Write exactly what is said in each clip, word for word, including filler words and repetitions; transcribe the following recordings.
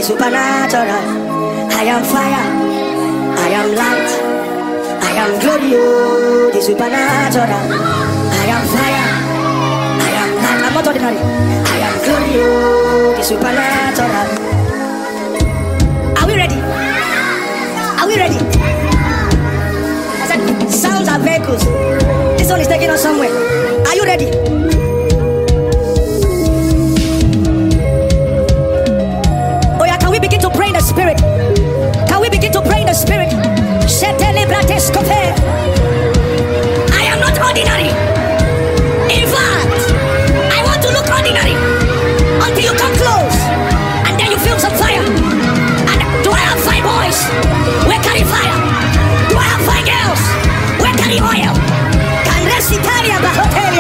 supernatural. I am fire, I am light, I am glory, oh, the supernatural. I am fire, I am light, I'm not ordinary. I am glory, oh, the supernatural. Are we ready? Are we ready? I said, sounds are vehicles. This one is taking us somewhere. Are you ready? Oh yeah, can we begin to pray in the spirit? Can we begin to pray in the spirit? I am not ordinary. In fact, I want to look ordinary until you come close and then you feel some fire. And do I have five boys? We carry fire. Do I have five girls? We carry oil. Can rest Italia, but Hotelia.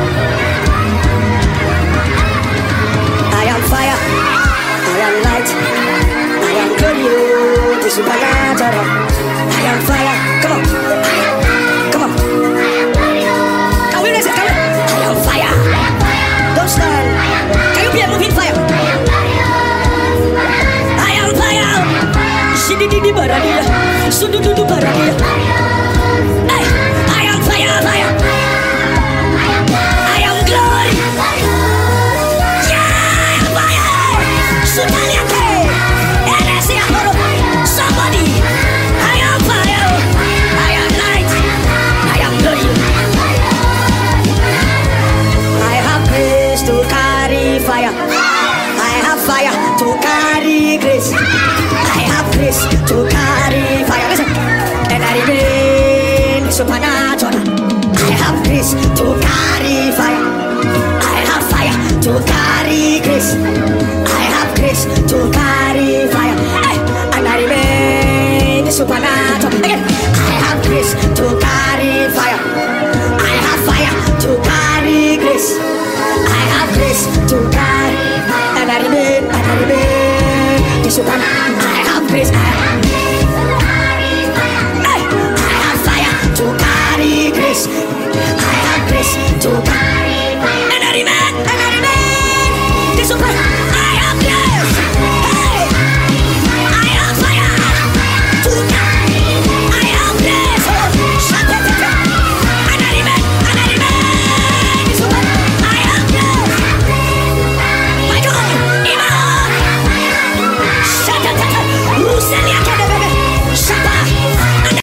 I am fire. I am light. I am glory. The supernatural. I am fire. Come on. Come on. Can we raise it? Can we? I am fire. Don't stand. Can you be a moving fire? I am fire. Shididi baradia. Sududu baradia. Hey, I am fire, fire. I am glory. Yeah, fire. Sutaliate. Somebody. I am fire. I am light. I am glory. I have grace to carry fire. I have fire to carry grace. I have grace to carry fire. Listen. And I remain supernatural.